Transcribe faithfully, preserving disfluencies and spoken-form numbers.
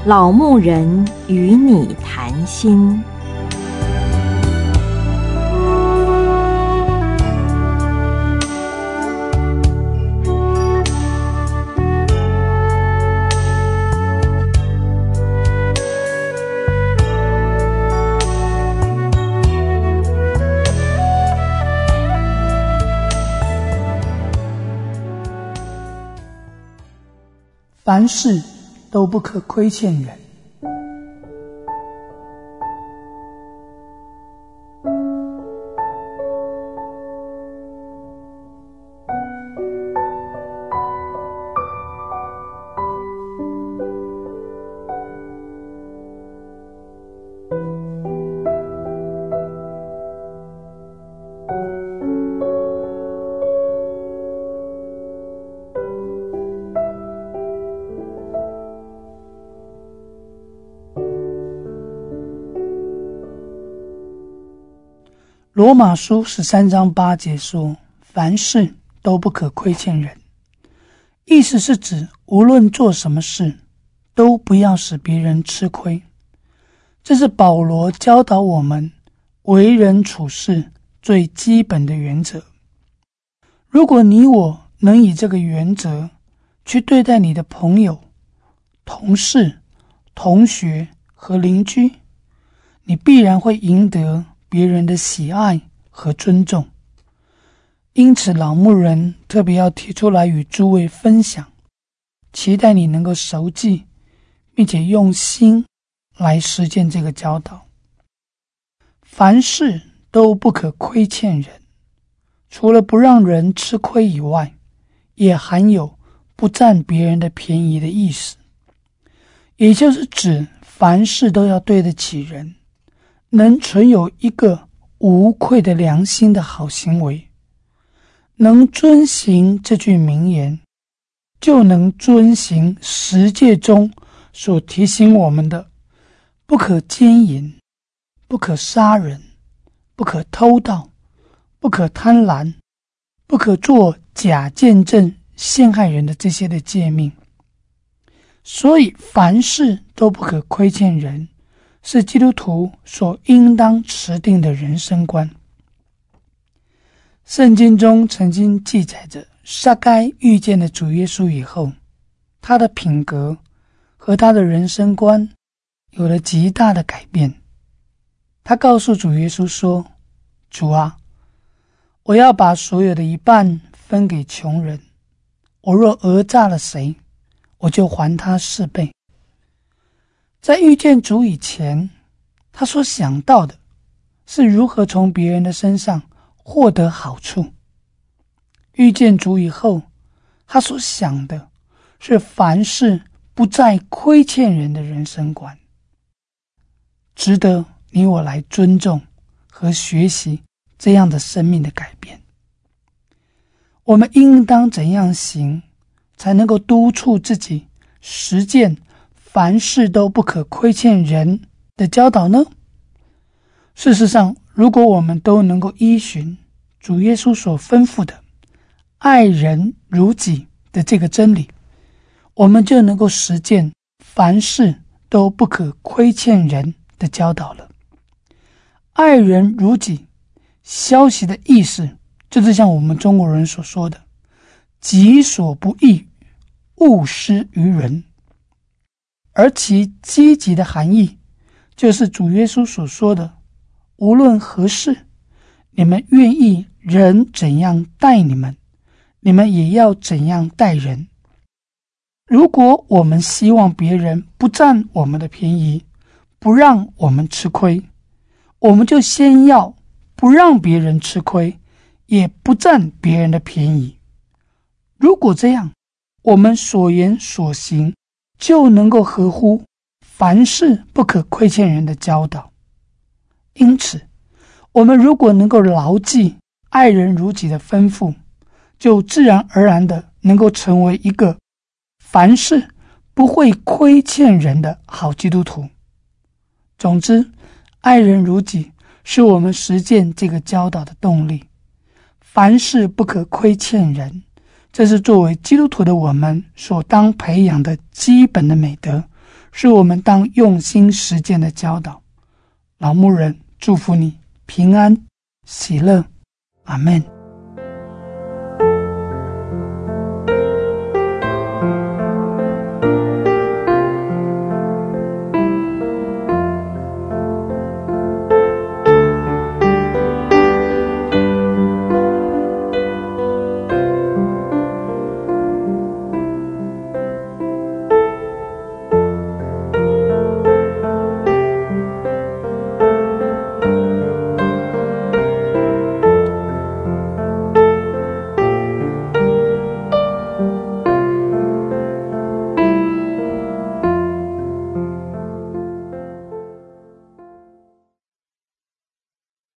老牧人与你谈心。 凡事都不可亏欠人。罗马书十三章八节说，凡事都不可亏欠人，意思是指无论做什么事都不要使别人吃亏。这是保罗教导我们为人处事最基本的原则。如果你我能以这个原则去对待你的朋友、同事、同学和邻居，你必然会赢得别人的喜爱和尊重。因此老牧人特别要提出来与诸位分享，期待你能够熟记并且用心来实践这个教导。凡事都不可亏欠人，除了不让人吃亏以外，也含有不占别人的便宜的意思，也就是指凡事都要对得起人，能存有一个无愧的良心的好行为。能遵行这句名言，就能遵行十诫中所提醒我们的：不可奸淫，不可杀人，不可偷盗，不可贪婪，不可做假见证陷害人的这些的诫命。所以凡事都不可亏欠人，是基督徒所应当持定的人生观。圣经中曾经记载着撒该遇见了主耶稣以后，他的品格和他的人生观有了极大的改变。他告诉主耶稣说：主啊，我要把所有的一半分给穷人，我若讹诈了谁，我就还他四倍。在遇见主以前，他所想到的是如何从别人的身上获得好处。遇见主以后，他所想的是凡事不再亏欠人的人生观，值得你我来尊重和学习这样的生命的改变。我们应当怎样行，才能够督促自己实践凡事都不可亏欠人的教导呢？事实上，如果我们都能够依循主耶稣所吩咐的爱人如己的这个真理，我们就能够实践凡事都不可亏欠人的教导了。爱人如己，消息的意思就是像我们中国人所说的己所不欲，勿施于人。而其积极的含义就是主耶稣所说的，无论何事，你们愿意人怎样待你们，你们也要怎样待人。如果我们希望别人不占我们的便宜，不让我们吃亏，我们就先要不让别人吃亏，也不占别人的便宜。如果这样，我们所言所行就能够合乎凡事不可亏欠人的教导。因此，我们如果能够牢记爱人如己的吩咐，就自然而然的能够成为一个凡事不会亏欠人的好基督徒。总之，爱人如己是我们实践这个教导的动力。凡事不可亏欠人，这是作为基督徒的我们所当培养的基本的美德， 是我们当用心实践的教导。老牧人祝福你平安喜乐，阿们。